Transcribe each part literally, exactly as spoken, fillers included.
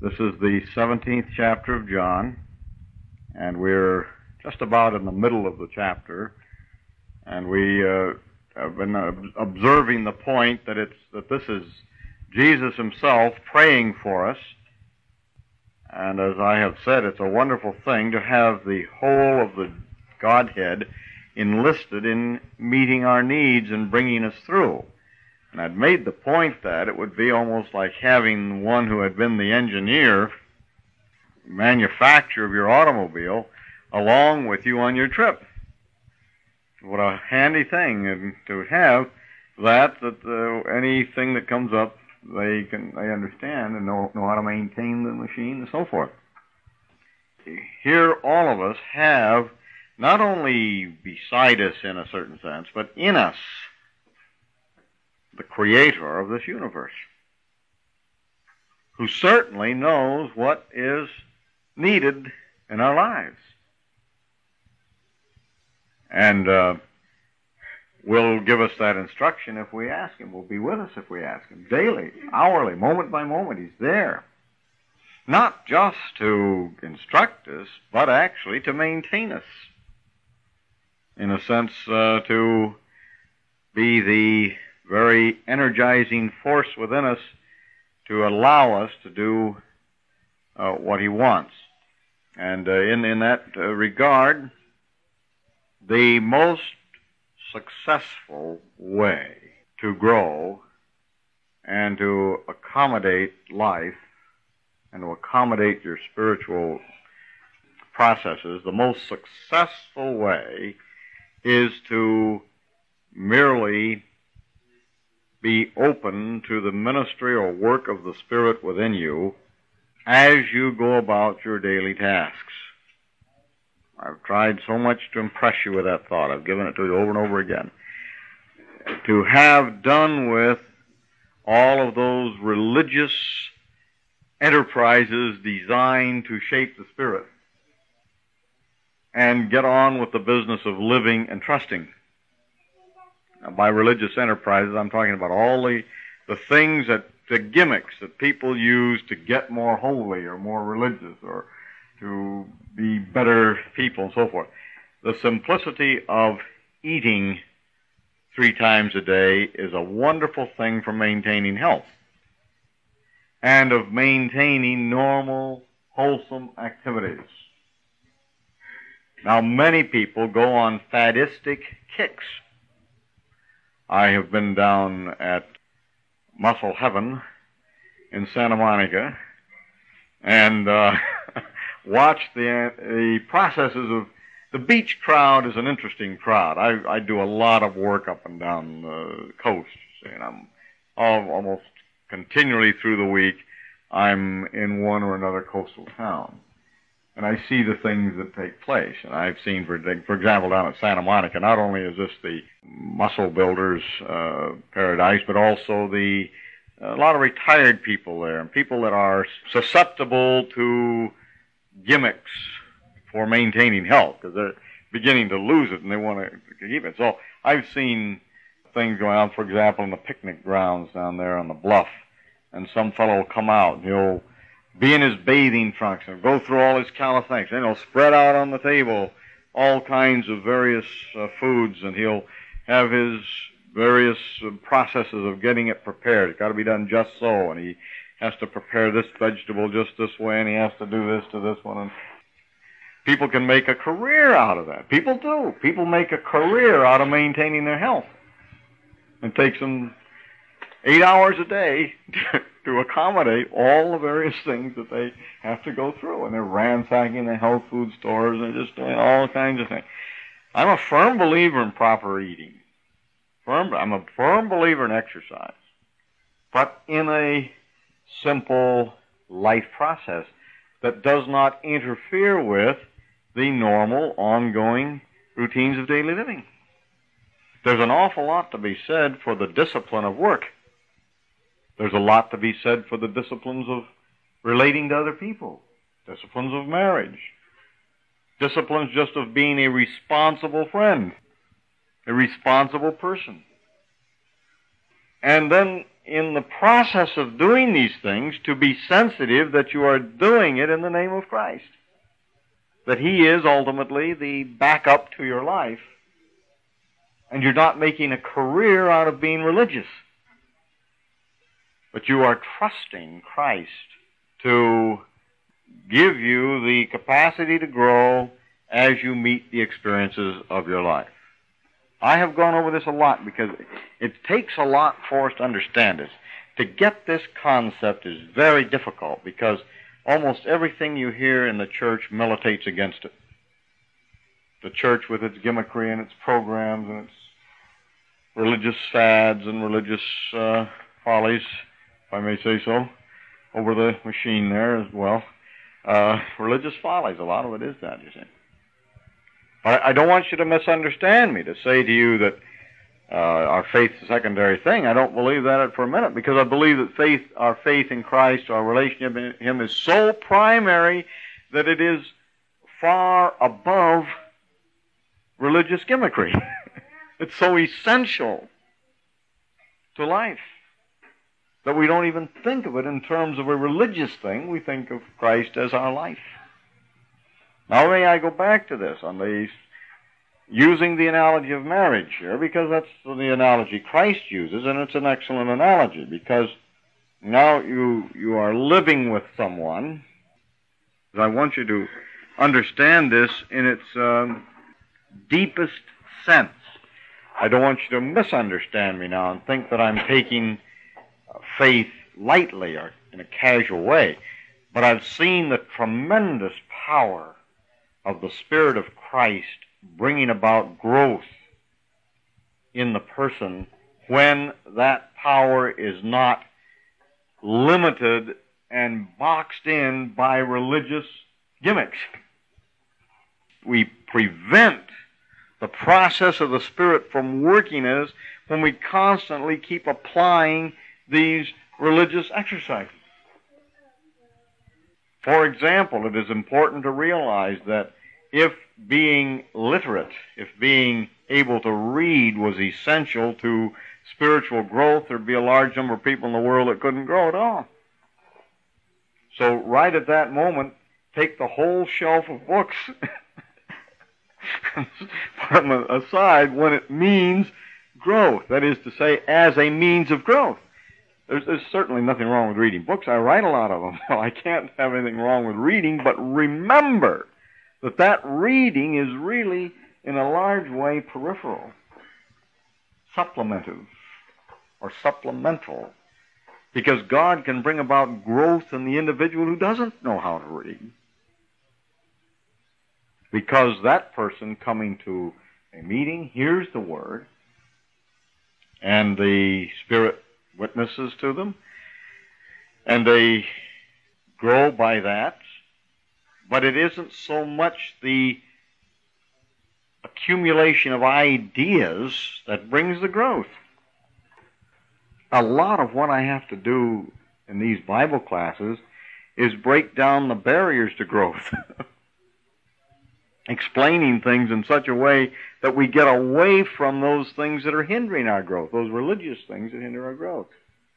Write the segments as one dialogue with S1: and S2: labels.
S1: This is the seventeenth chapter of John, and we're just about in the middle of the chapter, and we uh, have been uh, observing the point that it's that this is Jesus himself praying for us. And as I have said, it's a wonderful thing to have the whole of the Godhead enlisted in meeting our needs and bringing us through. And I'd made the point that it would be almost like having one who had been the engineer, manufacturer of your automobile, along with you on your trip. What a handy thing and to have that, that uh, anything that comes up, they can they understand and know, know how to maintain the machine and so forth. Here all of us have, not only beside us in a certain sense, but in us, the creator of this universe, who certainly knows what is needed in our lives. And uh, will give us that instruction if we ask him. Will be with us if we ask him. Daily, hourly, moment by moment, he's there. Not just to instruct us, but actually to maintain us. In a sense, uh, to be the very energizing force within us to allow us to do uh, what he wants. And uh, in, in that uh, regard, the most successful way to grow and to accommodate life and to accommodate your spiritual processes, the most successful way is to merely be open to the ministry or work of the Spirit within you as you go about your daily tasks. I've tried so much to impress you with that thought. I've given it to you over and over again. To have done with all of those religious enterprises designed to shape the Spirit and get on with the business of living and trusting. Now, by religious enterprises, I'm talking about all the, the things that, the gimmicks that people use to get more holy or more religious or to be better people and so forth. The simplicity of eating three times a day is a wonderful thing for maintaining health and of maintaining normal, wholesome activities. Now, many people go on faddistic kicks. I have been down at Muscle Heaven in Santa Monica and uh, watched the, the processes of the beach crowd. Is an interesting crowd. I, I do a lot of work up and down the coast, and I'm all, almost continually through the week I'm in one or another coastal town. And I see the things that take place. And I've seen, for, for example, down at Santa Monica, not only is this the muscle builders' uh, paradise, but also the a lot of retired people there, and people that are susceptible to gimmicks for maintaining health, because they're beginning to lose it and they want to keep it. So I've seen things going on, for example, in the picnic grounds down there on the bluff, and some fellow will come out and he'll be in his bathing trunks and go through all his calisthenics, and he'll spread out on the table all kinds of various uh, foods, and he'll have his various uh, processes of getting it prepared. It's got to be done just so, and he has to prepare this vegetable just this way, and he has to do this to this one. And people can make a career out of that. People do. People make a career out of maintaining their health. It takes them eight hours a day to accommodate all the various things that they have to go through. And they're ransacking the health food stores, and they're just doing all kinds of things. I'm a firm believer in proper eating. Firm, I'm a firm believer in exercise. But in a simple life process that does not interfere with the normal, ongoing routines of daily living. There's an awful lot to be said for the discipline of work. There's a lot to be said for the disciplines of relating to other people, disciplines of marriage, disciplines just of being a responsible friend, a responsible person. And then in the process of doing these things, to be sensitive that you are doing it in the name of Christ. That He is ultimately the backup to your life, and you're not making a career out of being religious. But you are trusting Christ to give you the capacity to grow as you meet the experiences of your life. I have gone over this a lot because it takes a lot for us to understand this. To get this concept is very difficult because almost everything you hear in the church militates against it. The church with its gimmickry and its programs and its religious fads and religious uh, follies, if I may say so, over the machine there as well. Uh, religious follies, a lot of it is that, you see. But I don't want you to misunderstand me, to say to you that uh, our faith's a secondary thing. I don't believe that for a minute, because I believe that faith, our faith in Christ, our relationship in Him is so primary that it is far above religious gimmickry. It's so essential to life that we don't even think of it in terms of a religious thing. We think of Christ as our life. Now may I go back to this on the using the analogy of marriage here, because that's the analogy Christ uses, and it's an excellent analogy, because now you you are living with someone. I want you to understand this in its um, deepest sense. I don't want you to misunderstand me now and think that I'm taking faith lightly or in a casual way. But I've seen the tremendous power of the Spirit of Christ bringing about growth in the person when that power is not limited and boxed in by religious gimmicks. We prevent the process of the Spirit from working in us when we constantly keep applying these religious exercises. For example, it is important to realize that if being literate, if being able to read was essential to spiritual growth, there'd be a large number of people in the world that couldn't grow at all. So right at that moment, take the whole shelf of books put them aside when it means growth. That is to say, as a means of growth. There's, there's certainly nothing wrong with reading books. I write a lot of them. Well, I can't have anything wrong with reading, but remember that that reading is really, in a large way, peripheral, supplementive, or supplemental, because God can bring about growth in the individual who doesn't know how to read. Because that person coming to a meeting hears the Word, and the Spirit witnesses to them, and they grow by that. But it isn't so much the accumulation of ideas that brings the growth. A lot of what I have to do in these Bible classes is break down the barriers to growth. Explaining things in such a way that we get away from those things that are hindering our growth, those religious things that hinder our growth.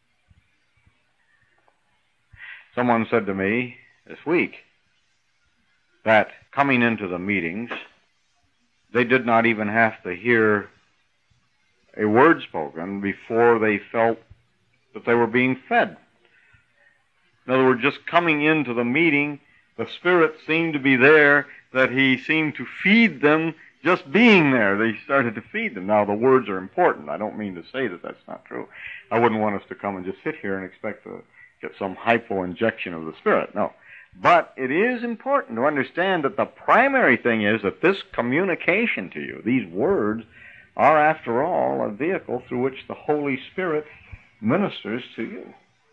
S1: Someone said to me this week that coming into the meetings, they did not even have to hear a word spoken before they felt that they were being fed. In other words, just coming into the meeting, the Spirit seemed to be there, that He seemed to feed them just being there. They started to feed them. Now, the words are important. I don't mean to say that that's not true. I wouldn't want us to come and just sit here and expect to get some hypo-injection of the Spirit. No. But it is important to understand that the primary thing is that this communication to you, these words, are, after all, a vehicle through which the Holy Spirit ministers to you.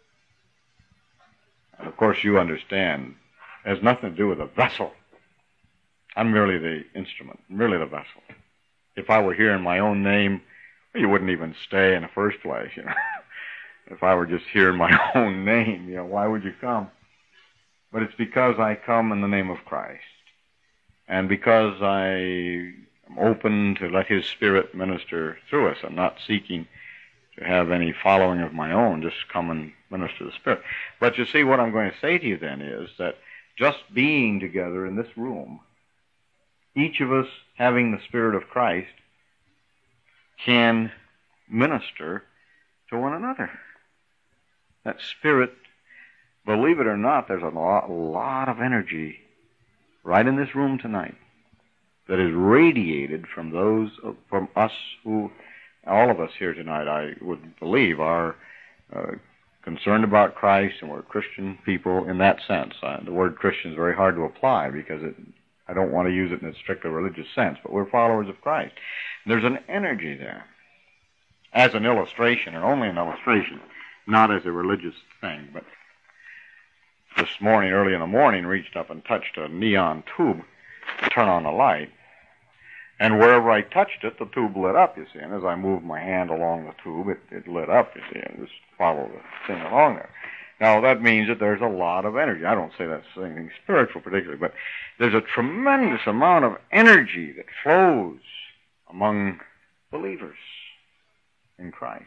S1: And, of course, you understand, it has nothing to do with a vessel. I'm merely the instrument, merely the vessel. If I were here in my own name, you wouldn't even stay in the first place, you know. If I were just here in my own name, you know, why would you come? But it's because I come in the name of Christ. And because I am open to let His Spirit minister through us. I'm not seeking to have any following of my own, just come and minister the Spirit. But you see, what I'm going to say to you then is that just being together in this room, each of us having the Spirit of Christ, can minister to one another. That Spirit, believe it or not, there's a lot, a lot of energy right in this room tonight that is radiated from those, from us who, all of us here tonight, I would believe, are uh, concerned about Christ, and we're Christian people in that sense. Uh, the word Christian is very hard to apply because it, I don't want to use it in a strictly religious sense, but we're followers of Christ. There's an energy there as an illustration, and only an illustration, not as a religious thing. But this morning, early in the morning, reached up and touched a neon tube to turn on the light. And wherever I touched it, the tube lit up, you see. And as I moved my hand along the tube, it, it lit up, you see, and just followed the thing along there. Now, that means that there's a lot of energy. I don't say that's anything spiritual particularly, but there's a tremendous amount of energy that flows among believers in Christ.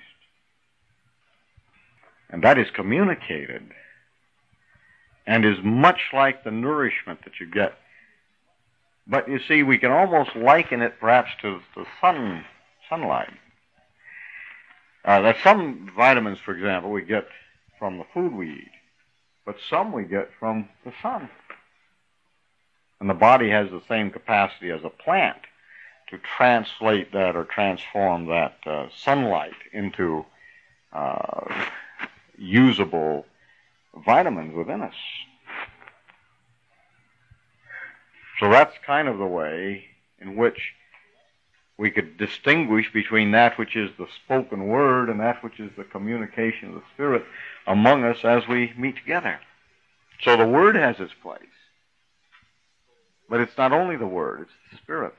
S1: And that is communicated and is much like the nourishment that you get. But you see, we can almost liken it perhaps to the sun, sunlight. Uh, that some vitamins, for example, we get from the food we eat, but some we get from the sun. And the body has the same capacity as a plant to translate that or transform that uh, sunlight into uh, usable vitamins within us. So that's kind of the way in which we could distinguish between that which is the spoken word and that which is the communication of the Spirit among us as we meet together. So the Word has its place. But it's not only the Word, it's the Spirit.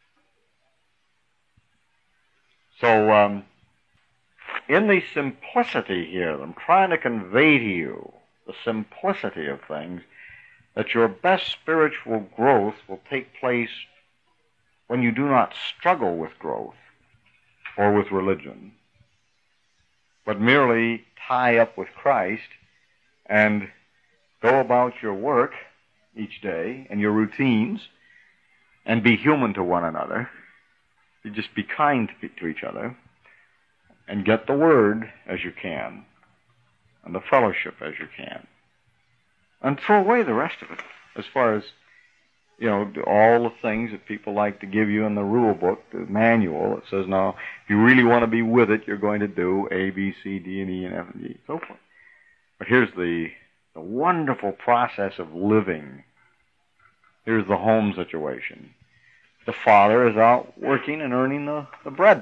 S1: So um, in the simplicity here, I'm trying to convey to you the simplicity of things, that your best spiritual growth will take place when you do not struggle with growth or with religion, but merely tie up with Christ and go about your work each day and your routines and be human to one another. You just be kind to, to each other and get the Word as you can and the fellowship as you can. And throw away the rest of it, as far as, you know, all the things that people like to give you in the rule book, the manual. It says, now, if you really want to be with it, you're going to do A, B, C, D, and E, and F, and G, and so forth. But here's the, the wonderful process of living. Here's the home situation. The father is out working and earning the, the bread.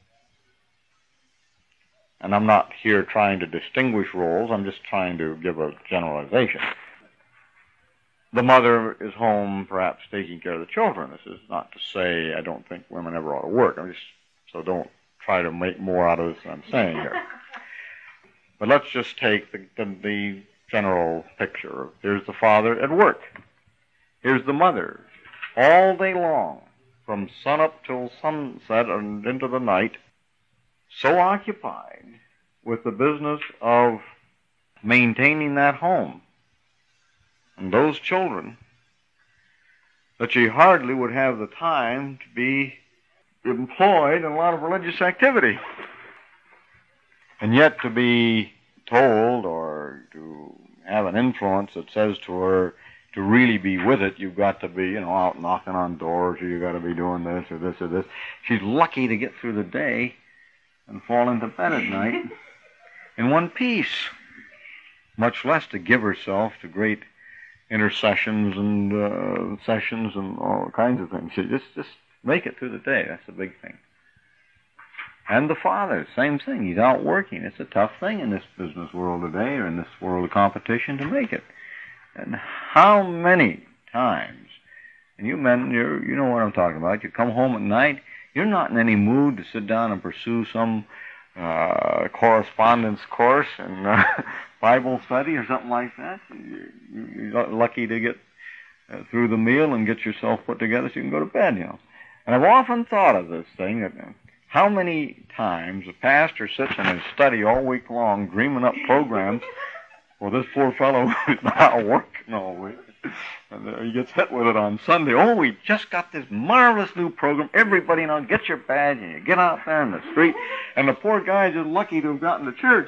S1: And I'm not here trying to distinguish roles. I'm just trying to give a generalization. The mother is home, perhaps, taking care of the children. This is not to say I don't think women ever ought to work. I'm just, so don't try to make more out of this than I'm saying here. But let's just take the, the, the general picture. Here's the father at work. Here's the mother, all day long, from sunup till sunset and into the night, so occupied with the business of maintaining that home and those children that she hardly would have the time to be employed in a lot of religious activity. And yet to be told or to have an influence that says to her, to really be with it, you've got to be, you know, out knocking on doors, or you've got to be doing this or this or this. She's lucky to get through the day and fall into bed at night in one piece, much less to give herself to great intercessions and uh, sessions and all kinds of things. She just, just make it through the day. That's the big thing. And the father, same thing. He's out working. It's a tough thing in this business world today, or in this world of competition, to make it. And how many times, and you men, you're, you know what I'm talking about, you come home at night, you're not in any mood to sit down and pursue some uh, correspondence course and uh, Bible study or something like that. You, you're lucky to get uh, through the meal and get yourself put together so you can go to bed, you know. And I've often thought of this thing, that uh, How many times a pastor sits in his study all week long dreaming up programs for this poor fellow who's not working all week, and uh, he gets hit with it on Sunday. Oh, we just got this marvelous new program. Everybody now get your badge and you get out there in the street, and the poor guy is just lucky to have gotten to church.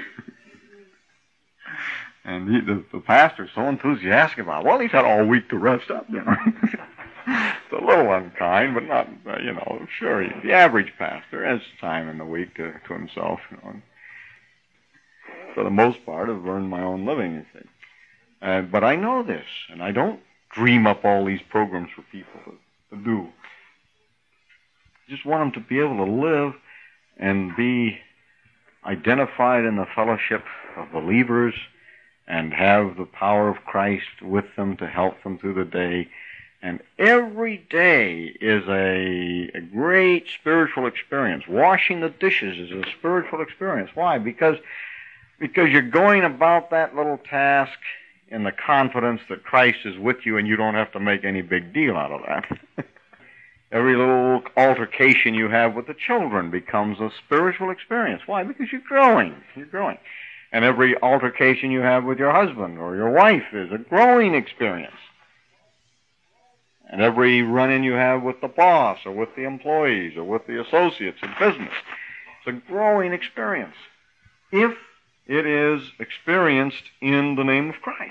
S1: And he, the, the pastor's so enthusiastic about it. Well, he's had all week to rest up, you know. It's a little unkind, but not, uh, you know, sure, the average pastor has time in the week to, to himself, you know. For the most part, I've earned my own living, you see. Uh, but I know this, and I don't dream up all these programs for people to, to do. I just want them to be able to live and be identified in the fellowship of believers and have the power of Christ with them to help them through the day. And every day is a, a great spiritual experience. Washing the dishes is a spiritual experience. Why? Because, because you're going about that little task in the confidence that Christ is with you and you don't have to make any big deal out of that. Every little altercation you have with the children becomes a spiritual experience. Why? Because you're growing. You're growing. And every altercation you have with your husband or your wife is a growing experience. And every run-in you have with the boss or with the employees or with the associates in business, it's a growing experience if it is experienced in the name of Christ.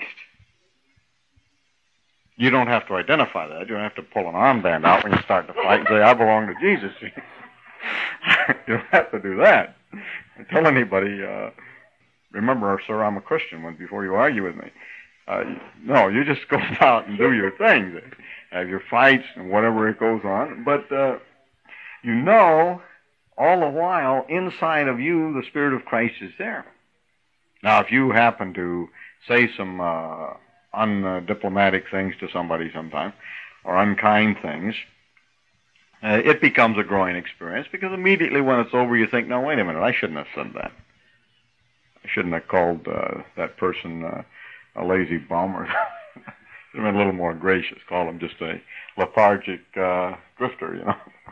S1: You don't have to identify that. You don't have to pull an armband out when you start to fight and say, I belong to Jesus. You don't have to do that. Tell anybody, uh, remember, sir, I'm a Christian, when before you argue with me. Uh, no, you just go out and do your thing. Have your fights and whatever it goes on. But uh, you know, all the while, inside of you, the Spirit of Christ is there. Now, if you happen to say some uh, undiplomatic things to somebody sometime, or unkind things, uh, it becomes a growing experience, because immediately when it's over, you think, no, wait a minute, I shouldn't have said that. I shouldn't have called uh, that person uh, a lazy bum, or should have been a little more gracious, call him just a lethargic uh, drifter, you know.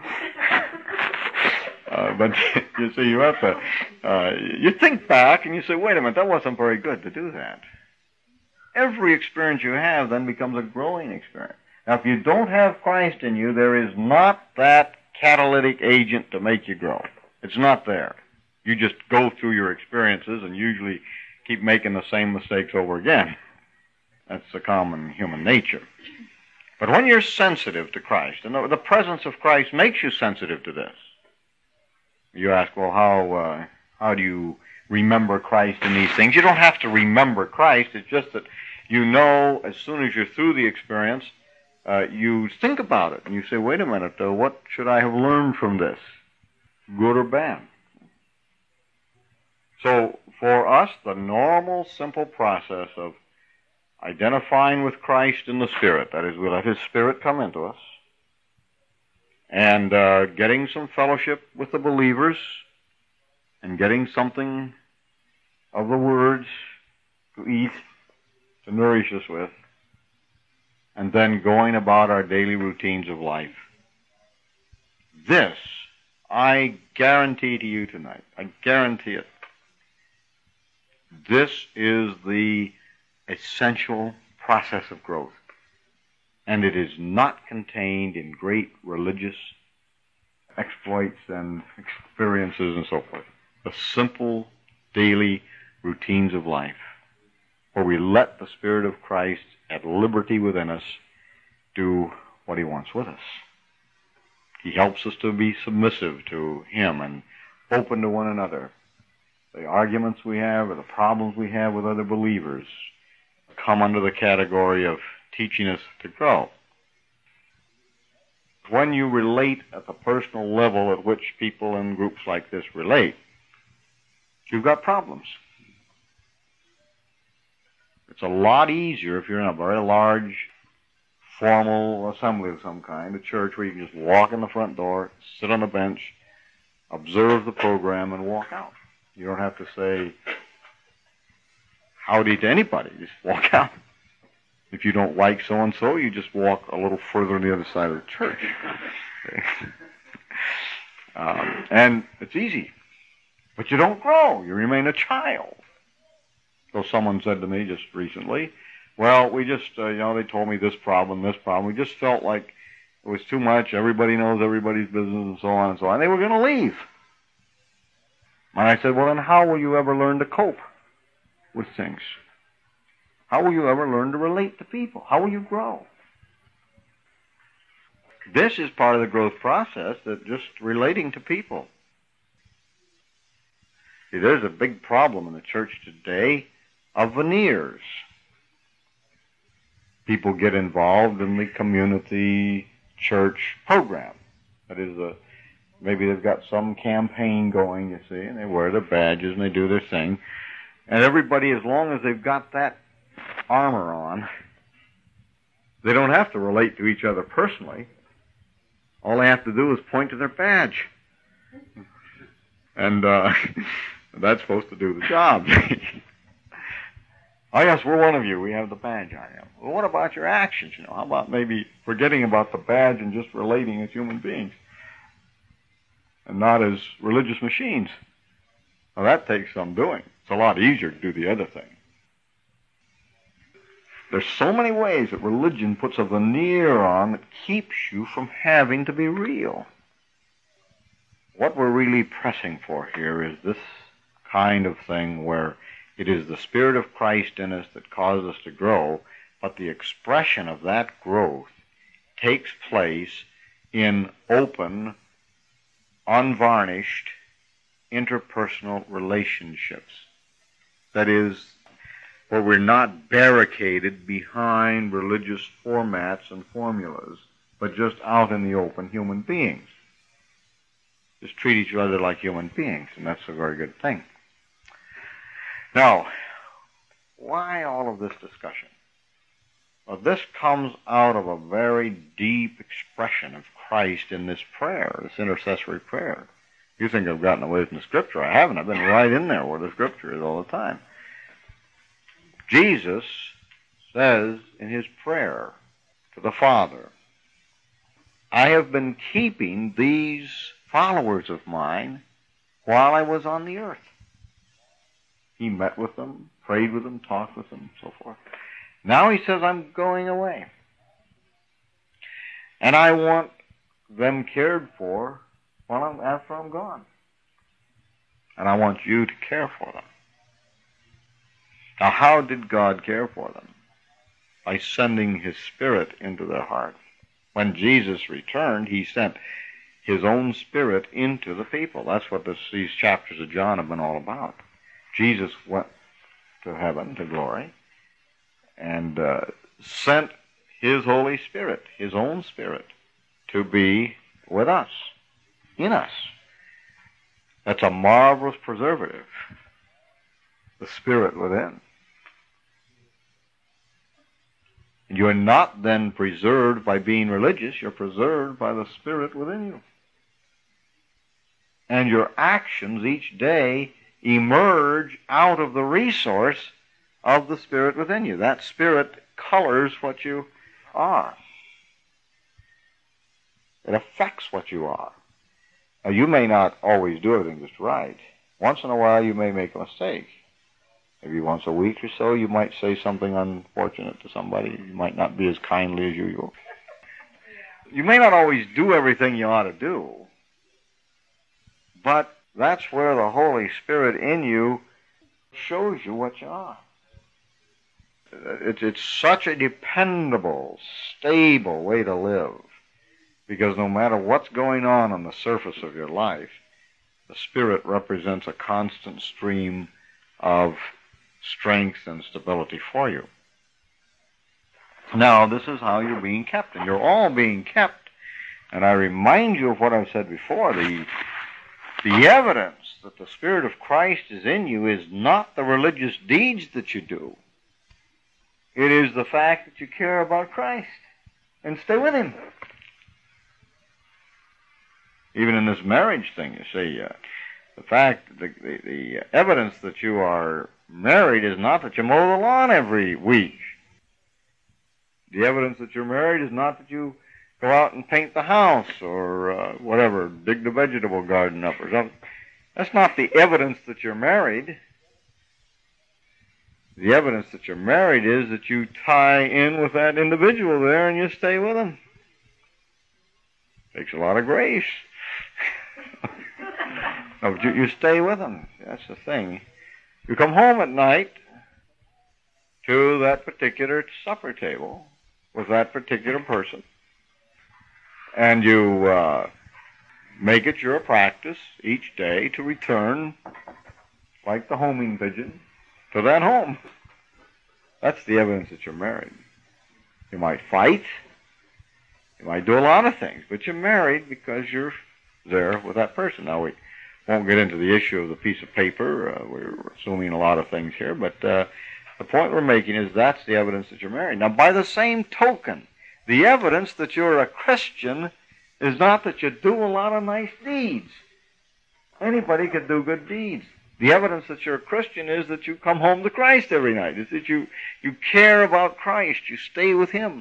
S1: uh, but you see, you have to, uh, you think back and you say, wait a minute, that wasn't very good to do that. Every experience you have then becomes a growing experience. Now, if you don't have Christ in you, there is not that catalytic agent to make you grow. It's not there. You just go through your experiences and usually keep making the same mistakes over again. That's the common human nature. But when you're sensitive to Christ, and the, the presence of Christ makes you sensitive to this. You ask, well, how uh, how do you remember Christ in these things? You don't have to remember Christ. It's just that you know as soon as you're through the experience, uh, you think about it. And you say, wait a minute, uh, what should I have learned from this? Good or bad? So for us, the normal, simple process of identifying with Christ in the Spirit, that is, we let His Spirit come into us, and uh, getting some fellowship with the believers, and getting something of the words to eat, to nourish us with, and then going about our daily routines of life. This, I guarantee to you tonight, I guarantee it, this is the essential process of growth. And it is not contained in great religious exploits and experiences and so forth. The simple daily routines of life, where we let the Spirit of Christ at liberty within us do what He wants with us. He helps us to be submissive to Him and open to one another. The arguments we have or the problems we have with other believers come under the category of teaching us to grow. When you relate at the personal level at which people in groups like this relate, you've got problems. It's a lot easier if you're in a very large, formal assembly of some kind, a church where you can just walk in the front door, sit on a bench, observe the program, and walk out. You don't have to say howdy to anybody. Just walk out. If you don't like so-and-so, you just walk a little further on the other side of the church. Um, and it's easy. But you don't grow. You remain a child. So someone said to me just recently, well, we just, uh, you know, they told me this problem, this problem. We just felt like it was too much. Everybody knows everybody's business and so on and so on. They were going to leave. And I said, well, then how will you ever learn to cope with things? How will you ever learn to relate to people? How will you grow? This is part of the growth process, that just relating to people. See, there's a big problem in the church today of veneers. People get involved in the community church program. That is, a, maybe they've got some campaign going, you see, and they wear their badges and they do their thing. And everybody, as long as they've got that armor on, they don't have to relate to each other personally. All they have to do is point to their badge. And uh, that's supposed to do the job. Oh, yes, we're one of you. We have the badge on you. Well, what about your actions? You know, how about maybe forgetting about the badge and just relating as human beings and not as religious machines? Well, that takes some doing. It's a lot easier to do the other thing. There's so many ways that religion puts a veneer on that keeps you from having to be real. What we're really pressing for here is this kind of thing where it is the Spirit of Christ in us that causes us to grow, but the expression of that growth takes place in open, unvarnished, interpersonal relationships. That is, where we're not barricaded behind religious formats and formulas, but just out in the open human beings. Just treat each other like human beings, and that's a very good thing. Now, why all of this discussion? Well, this comes out of a very deep expression of Christ in this prayer, this intercessory prayer. You think I've gotten away from the Scripture. I haven't. I've been right in there where the Scripture is all the time. Jesus says in his prayer to the Father, I have been keeping these followers of mine while I was on the earth. He met with them, prayed with them, talked with them, so forth. Now he says, I'm going away. And I want them cared for while I'm, after I'm gone. And I want you to care for them. Now, how did God care for them? By sending his Spirit into their heart. When Jesus returned, he sent his own Spirit into the people. That's what this, these chapters of John have been all about. Jesus went to heaven, to glory, and uh, sent his Holy Spirit, his own Spirit, to be with us, in us. That's a marvelous preservative, the Spirit within. You're not then preserved by being religious, you're preserved by the Spirit within you. And your actions each day emerge out of the resource of the Spirit within you. That Spirit colors what you are. It affects what you are. Now, you may not always do everything just right. Once in a while, you may make a mistake. Maybe once a week or so, you might say something unfortunate to somebody. You might not be as kindly as usual. You may not always do everything you ought to do, but that's where the Holy Spirit in you shows you what you are. It's, it's such a dependable, stable way to live, because no matter what's going on on the surface of your life, the Spirit represents a constant stream of strength and stability for you. Now, this is how you're being kept, and you're all being kept. And I remind you of what I've said before. The The evidence that the Spirit of Christ is in you is not the religious deeds that you do. It is the fact that you care about Christ and stay with him. Even in this marriage thing, you see, uh, the fact, the, the, the evidence that you are married is not that you mow the lawn every week. The evidence that you're married is not that you go out and paint the house or uh, whatever, dig the vegetable garden up or something. That's not the evidence that you're married. The evidence that you're married is that you tie in with that individual there and you stay with him. Takes a lot of grace. No, but you, you stay with him. That's the thing. You come home at night to that particular supper table with that particular person, and you uh, make it your practice each day to return, like the homing pigeon, to that home. That's the evidence that you're married. You might fight. You might do a lot of things, but you're married because you're there with that person. Now, we won't get into the issue of the piece of paper. Uh, we're assuming a lot of things here, but uh, the point we're making is that's the evidence that you're married. Now, by the same token, the evidence that you're a Christian is not that you do a lot of nice deeds. Anybody could do good deeds. The evidence that you're a Christian is that you come home to Christ every night. It's that you, you care about Christ. You stay with Him.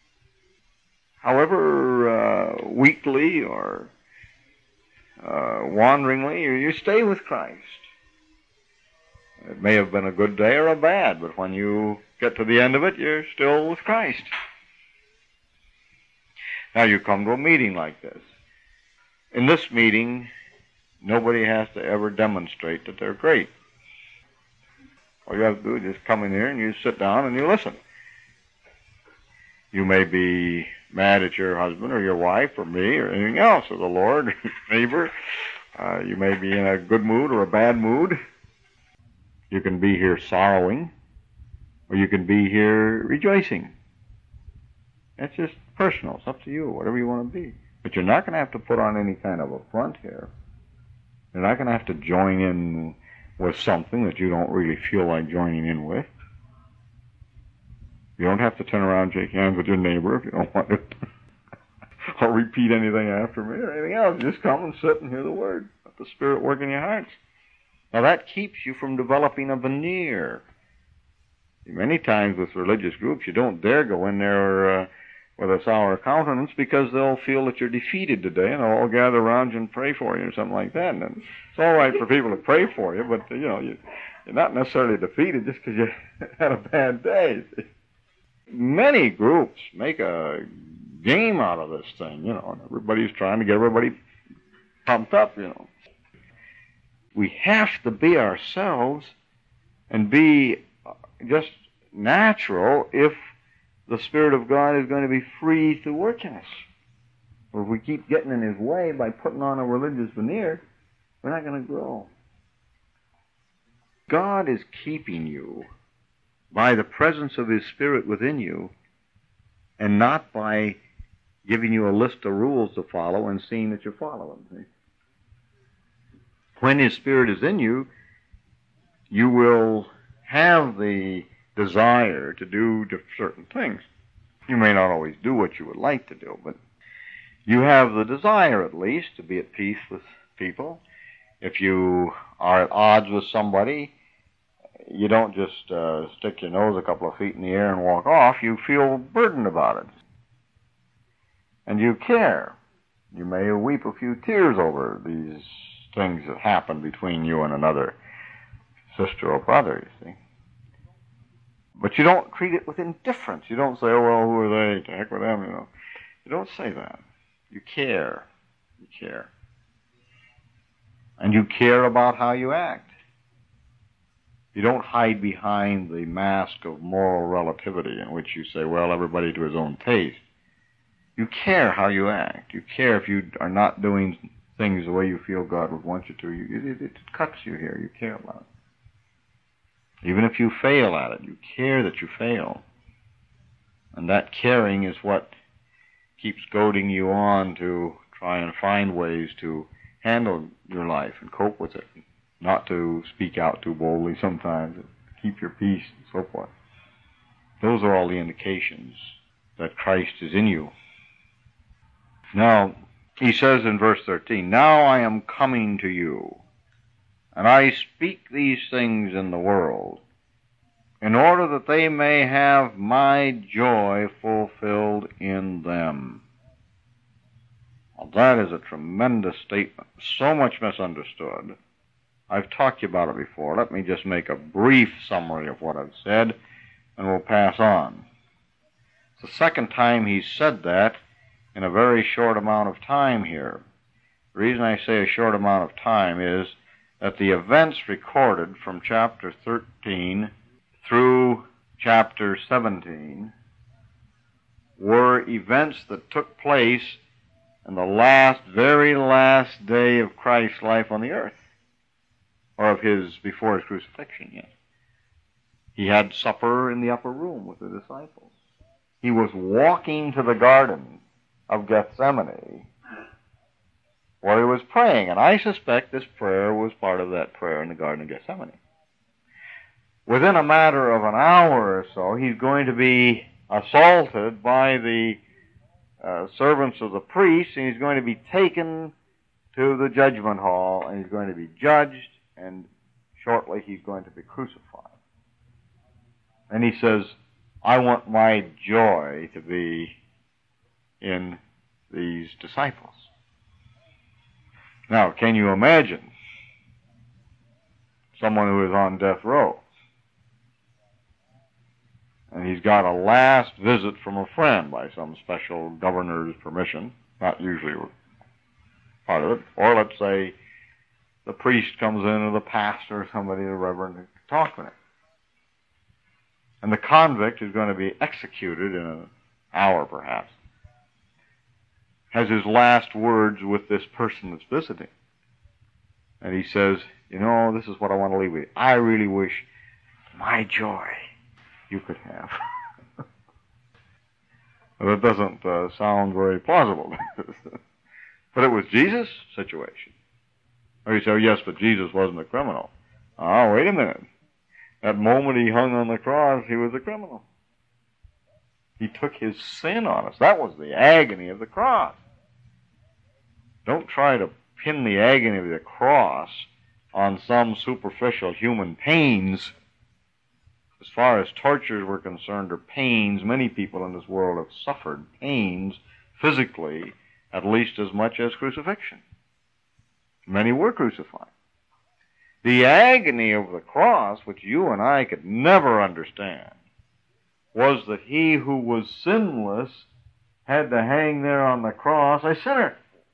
S1: However uh, weakly or uh, wanderingly, you, you stay with Christ. It may have been a good day or a bad, but when you get to the end of it, you're still with Christ. Now you come to a meeting like this. In this meeting, nobody has to ever demonstrate that they're great. All you have to do is just come in here and you sit down and you listen. You may be mad at your husband or your wife or me or anything else, or the Lord, or your neighbor. Uh, you may be in a good mood or a bad mood. You can be here sorrowing, or you can be here rejoicing. That's just personal. It's up to you, whatever you want to be. But you're not going to have to put on any kind of a front here. You're not going to have to join in with something that you don't really feel like joining in with. You don't have to turn around and shake hands with your neighbor if you don't want to, or repeat anything after me or anything else. Just come and sit and hear the Word. Let the Spirit work in your hearts. Now that keeps you from developing a veneer. Many times with religious groups, you don't dare go in there uh, with a sour countenance because they'll feel that you're defeated today and they'll all gather around you and pray for you or something like that. And it's all right for people to pray for you, but, you know, you, you're not necessarily defeated just because you had a bad day. Many groups make a game out of this thing, you know, and everybody's trying to get everybody pumped up, you know. We have to be ourselves and be just natural if the Spirit of God is going to be free to work in us. Or if we keep getting in His way by putting on a religious veneer, we're not going to grow. God is keeping you by the presence of His Spirit within you, and not by giving you a list of rules to follow and seeing that you follow them. When His Spirit is in you, you will have the desire to do certain things. You may not always do what you would like to do, but you have the desire, at least, to be at peace with people. If you are at odds with somebody, you don't just uh, stick your nose a couple of feet in the air and walk off. You feel burdened about it. And you care. You may weep a few tears over these things that happen between you and another sister or brother, you see. But you don't treat it with indifference. You don't say, oh, well, who are they? To heck with them, you know. You don't say that. You care. You care. And you care about how you act. You don't hide behind the mask of moral relativity in which you say, well, everybody to his own taste. You care how you act. You care if you are not doing things the way you feel God would want you to. You, it, it cuts you here. You care about it. Even if you fail at it, you care that you fail. And that caring is what keeps goading you on to try and find ways to handle your life and cope with it. Not to speak out too boldly sometimes, and keep your peace and so forth. Those are all the indications that Christ is in you. Now, he says in verse thirteen, now I am coming to you, and I speak these things in the world, in order that they may have my joy fulfilled in them. Well, that is a tremendous statement, so much misunderstood. I've talked to you about it before. Let me just make a brief summary of what I've said, and we'll pass on. It's the second time he's said that in a very short amount of time here. The reason I say a short amount of time is that the events recorded from chapter thirteen through chapter seventeen were events that took place in the last, very last day of Christ's life on the earth, or of his, before his crucifixion yet. He had supper in the upper room with the disciples. He was walking to the Garden of Gethsemane where he was praying, and I suspect this prayer was part of that prayer in the Garden of Gethsemane. Within a matter of an hour or so, he's going to be assaulted by the uh, servants of the priests, and he's going to be taken to the judgment hall, and he's going to be judged, and shortly he's going to be crucified. And he says, I want my joy to be in these disciples. Now, can you imagine someone who is on death row, and he's got a last visit from a friend by some special governor's permission, not usually part of it, or let's say the priest comes in, or the pastor, or somebody, the reverend, to talk with him. And the convict is going to be executed in an hour, perhaps, has his last words with this person that's visiting. And he says, you know, this is what I want to leave with you. I really wish my joy you could have. Well, that doesn't uh, sound very plausible. But it was Jesus' situation. Or you say, oh, yes, but Jesus wasn't a criminal. Oh, wait a minute. That moment he hung on the cross, he was a criminal. He took his sin on us. That was the agony of the cross. Don't try to pin the agony of the cross on some superficial human pains. As far as tortures were concerned, or pains, many people in this world have suffered pains physically at least as much as crucifixion. Many were crucified. The agony of the cross, which you and I could never understand, was that he who was sinless had to hang there on the cross a sinner.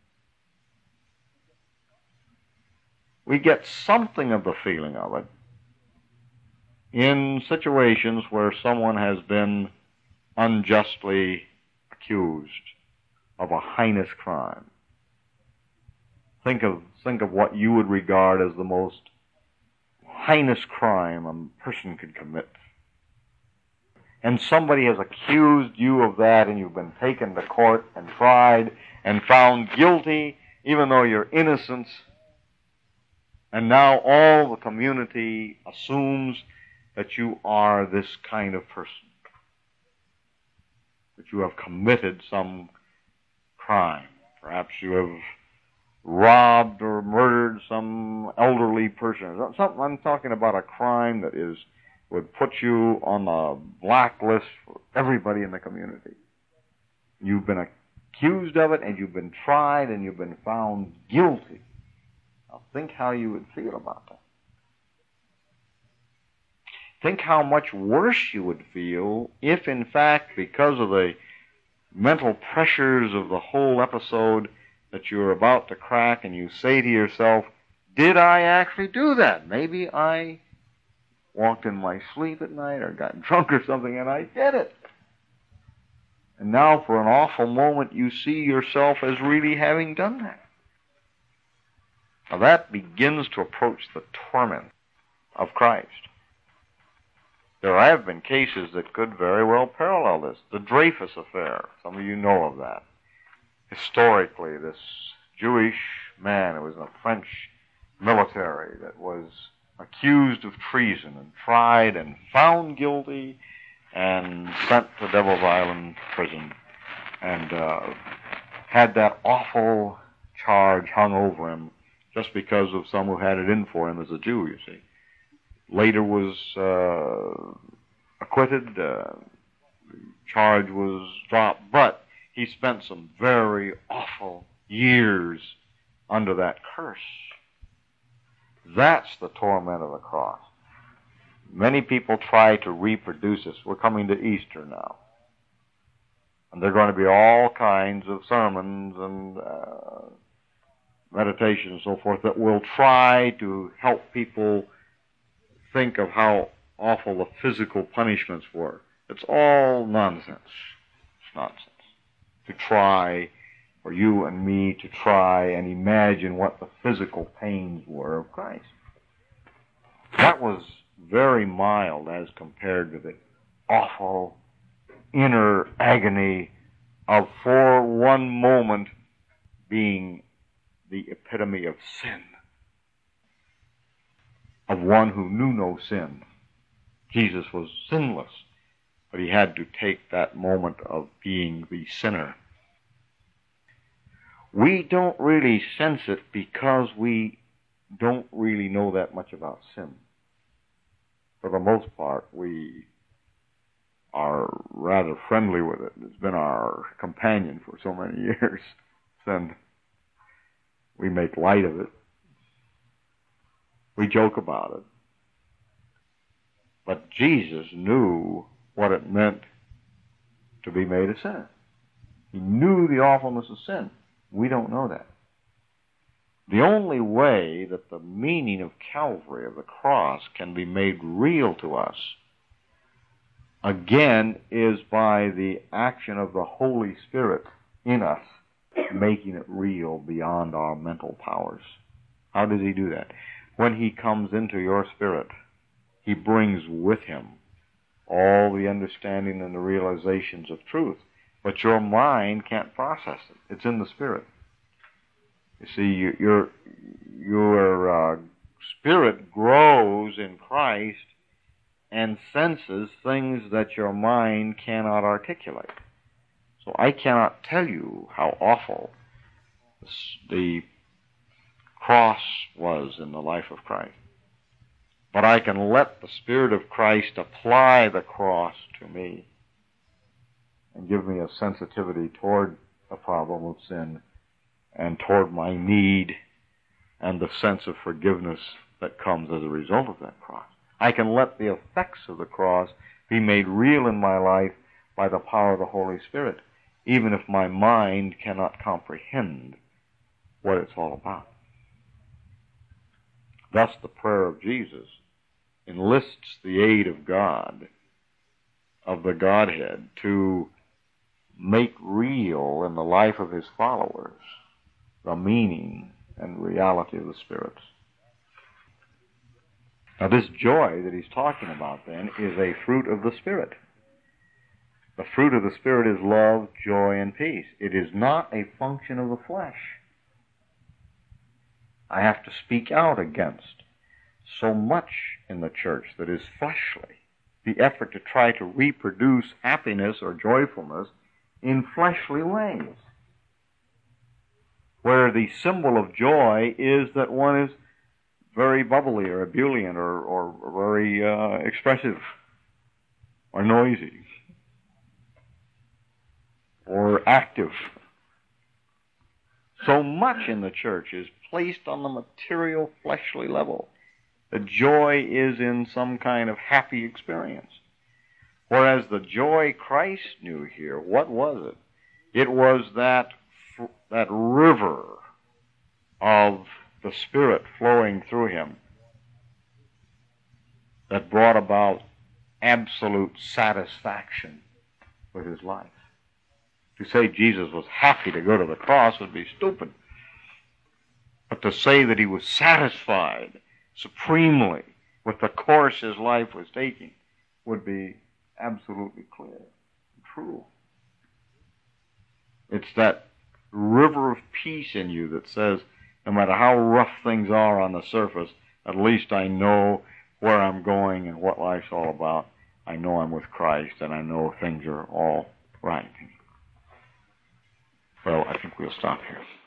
S1: We get something of the feeling of it in situations where someone has been unjustly accused of a heinous crime. Think of, think of what you would regard as the most heinous crime a person could commit. And somebody has accused you of that, and you've been taken to court and tried and found guilty, even though you're innocent. And now all the community assumes that you are this kind of person, that you have committed some crime. Perhaps you have robbed or murdered some elderly person. Something, I'm talking about a crime that is would put you on the blacklist for everybody in the community. You've been accused of it, and you've been tried, and you've been found guilty. Now think how you would feel about that. Think how much worse you would feel if, in fact, because of the mental pressures of the whole episode that you're about to crack, and you say to yourself, did I actually do that? Maybe I walked in my sleep at night or got drunk or something, and I did it. And now for an awful moment you see yourself as really having done that. Now that begins to approach the torment of Christ. There have been cases that could very well parallel this. The Dreyfus affair, some of you know of that. Historically, this Jewish man who was in the French military that was accused of treason and tried and found guilty and sent to Devil's Island prison, and uh, had that awful charge hung over him just because of some who had it in for him as a Jew, you see. Later was uh, acquitted, uh, the charge was dropped, but he spent some very awful years under that curse. That's the torment of the cross. Many people try to reproduce this. We're coming to Easter now. And there are going to be all kinds of sermons and uh, meditation and so forth that will try to help people think of how awful the physical punishments were. It's all nonsense. It's nonsense. To try, for you and me to try and imagine what the physical pains were of Christ. That was very mild as compared to the awful inner agony of, for one moment, being the epitome of sin, of one who knew no sin. Jesus was sinless, but he had to take that moment of being the sinner. We don't really sense it because we don't really know that much about sin. For the most part, we are rather friendly with it. It's been our companion for so many years. And we make light of it. We joke about it. But Jesus knew what it meant to be made a sinner. He knew the awfulness of sin. We don't know that. The only way that the meaning of Calvary, of the cross, can be made real to us, again, is by the action of the Holy Spirit in us, making it real beyond our mental powers. How does he do that? When he comes into your spirit, he brings with him all the understanding and the realizations of truth. But your mind can't process it. It's in the spirit. You see, you, your, your uh, spirit grows in Christ and senses things that your mind cannot articulate. So I cannot tell you how awful the cross was in the life of Christ. But I can let the Spirit of Christ apply the cross to me and give me a sensitivity toward the problem of sin and toward my need and the sense of forgiveness that comes as a result of that cross. I can let the effects of the cross be made real in my life by the power of the Holy Spirit, even if my mind cannot comprehend what it's all about. Thus the prayer of Jesus enlists the aid of God, of the Godhead, to make real in the life of his followers the meaning and reality of the spirits. Now this joy that he's talking about then is a fruit of the Spirit. The fruit of the Spirit is love, joy, and peace. It is not a function of the flesh. I have to speak out against so much in the church that is fleshly. The effort to try to reproduce happiness or joyfulness in fleshly ways, where the symbol of joy is that one is very bubbly or ebullient or, or very uh, expressive or noisy or active. So much in the church is placed on the material, fleshly level. The joy is in some kind of happy experience. Whereas the joy Christ knew here, what was it? It was that, that river of the Spirit flowing through him that brought about absolute satisfaction with his life. To say Jesus was happy to go to the cross would be stupid. But to say that he was satisfied supremely with the course his life was taking would be absolutely clear and true. It's that river of peace in you that says, no matter how rough things are on the surface, at least I know where I'm going and what life's all about. I know I'm with Christ, and I know things are all right. Well, I think we'll stop here.